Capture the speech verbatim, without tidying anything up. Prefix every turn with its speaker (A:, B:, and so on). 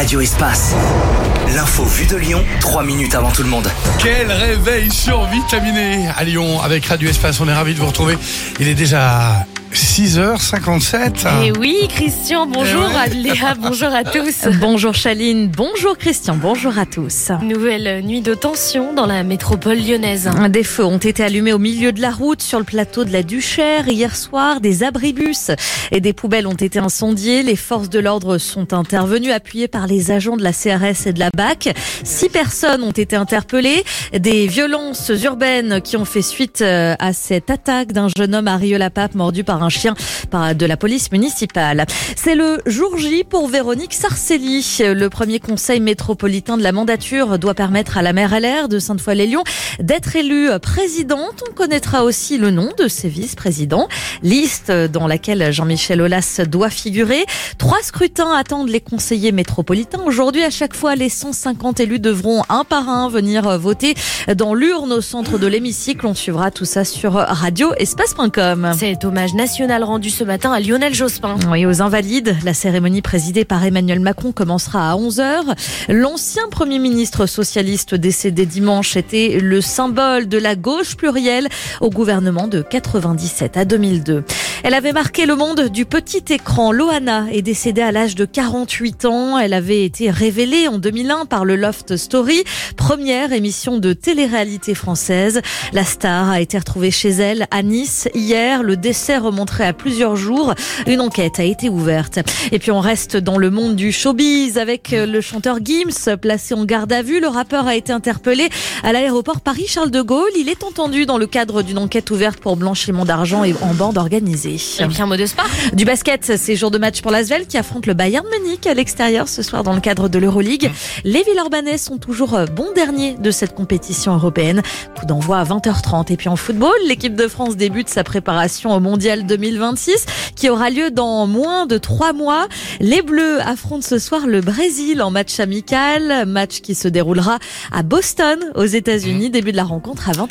A: Radio Espace. L'info vue de Lyon, trois minutes avant tout le monde.
B: Quel réveil survitaminé à Lyon avec Radio Espace. On est ravis de vous retrouver. Il est déjà six heures cinquante-sept.
C: Et oui, Christian, bonjour.
B: Eh ouais.
C: Léa, bonjour à tous.
D: Bonjour Chaline, bonjour Christian, bonjour à tous.
C: Nouvelle nuit de tension dans la métropole lyonnaise.
D: Des feux ont été allumés au milieu de la route sur le plateau de la Duchère hier soir. Des abribus et des poubelles ont été incendiées. Les forces de l'ordre sont intervenues, appuyées par les agents de la C R S et de la B A C. Six personnes ont été interpellées. Des violences urbaines qui ont fait suite à cette attaque d'un jeune homme à Rieux-la-Pape mordu par un chien de la police municipale. C'est le jour J pour Véronique Sarcelli. Le premier conseil métropolitain de la mandature doit permettre à la maire L R de Sainte-Foy-les-Lyons d'être élue présidente. On connaîtra aussi le nom de ses vice-présidents. Liste dans laquelle Jean-Michel Aulas doit figurer. Trois scrutins attendent les conseillers métropolitains. Aujourd'hui, à chaque fois, les cent cinquante élus devront un par un venir voter dans l'urne au centre de l'hémicycle. On suivra tout ça sur radio espace point com.
C: C'est hommage national rendu ce matin à Lionel Jospin.
D: Oui, aux Invalides. La cérémonie présidée par Emmanuel Macron commencera à onze heures. L'ancien Premier ministre socialiste décédé dimanche était le symbole de la gauche plurielle au gouvernement de quatre-vingt-dix-sept à deux mille deux. Elle avait marqué le monde du petit écran. Loana est décédée à l'âge de quarante-huit ans. Elle avait été révélée en deux mille un par le Loft Story, première émission de télé-réalité française. La star a été retrouvée chez elle à Nice hier. Le décès remonterait à plusieurs jours. Une enquête a été ouverte. Et puis on reste dans le monde du showbiz avec le chanteur Gims placé en garde à vue. Le rappeur a été interpellé à l'aéroport Paris-Charles de Gaulle. Il est entendu dans le cadre d'une enquête ouverte pour blanchiment d'argent et en bande organisée.
C: Et puis un mot de sport.
D: Du basket, c'est jour de match pour l'Asvel qui affronte le Bayern Munich à l'extérieur ce soir dans le cadre de l'Euroleague. Les Villeurbanais sont toujours bons derniers de cette compétition européenne. Coup d'envoi à vingt heures trente. Et puis en football, l'équipe de France débute sa préparation au Mondial deux mille vingt-six qui aura lieu dans moins de trois mois. Les Bleus affrontent ce soir le Brésil en match amical, match qui se déroulera à Boston aux États-Unis. Début de la rencontre à vingt heures.